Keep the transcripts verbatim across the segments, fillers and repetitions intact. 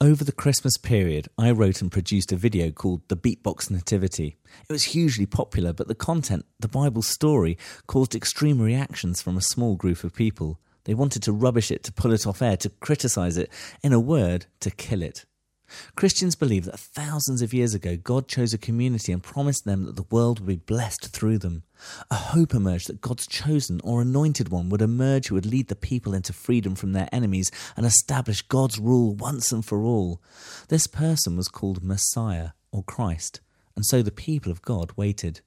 Over the Christmas period, I wrote and produced a video called The Beatbox Nativity. It was hugely popular, but the content, the Bible story, caused extreme reactions from a small group of people. They wanted to rubbish it, to pull it off air, to criticise it, in a word, to kill it. Christians believe that thousands of years ago God chose a community and promised them that the world would be blessed through them. A hope emerged that God's chosen or anointed one would emerge who would lead the people into freedom from their enemies and establish God's rule once and for all. This person was called Messiah or Christ, and so the people of God waited.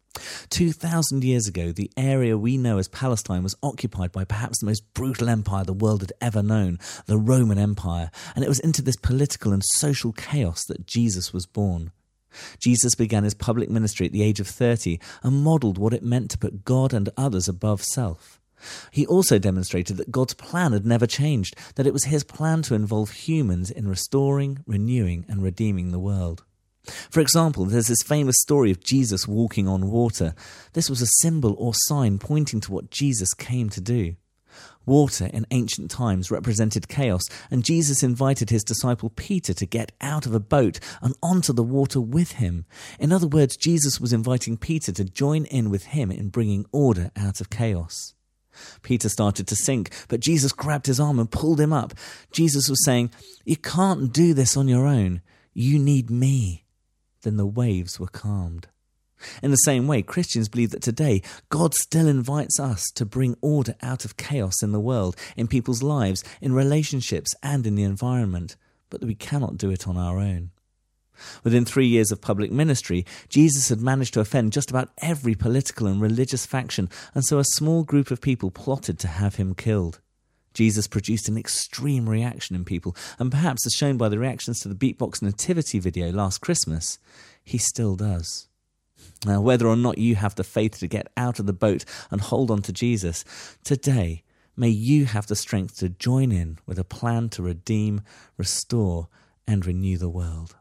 Two thousand years ago, the area we know as Palestine was occupied by perhaps the most brutal empire the world had ever known, the Roman Empire, and it was into this political and social chaos that Jesus was born. Jesus began his public ministry at the age of thirty and modelled what it meant to put God and others above self. He also demonstrated that God's plan had never changed, that it was his plan to involve humans in restoring, renewing and redeeming the world. For example, there's this famous story of Jesus walking on water. This was a symbol or sign pointing to what Jesus came to do. Water in ancient times represented chaos, and Jesus invited his disciple Peter to get out of a boat and onto the water with him. In other words, Jesus was inviting Peter to join in with him in bringing order out of chaos. Peter started to sink, but Jesus grabbed his arm and pulled him up. Jesus was saying, "You can't do this on your own. You need me." Then the waves were calmed. In the same way, Christians believe that today God still invites us to bring order out of chaos in the world, in people's lives, in relationships and in the environment, but that we cannot do it on our own. Within three years of public ministry, Jesus had managed to offend just about every political and religious faction, and so a small group of people plotted to have him killed. Jesus produced an extreme reaction in people, and perhaps as shown by the reactions to the Beatbox Nativity video last Christmas, he still does. Now, whether or not you have the faith to get out of the boat and hold on to Jesus, today, may you have the strength to join in with a plan to redeem, restore, and renew the world.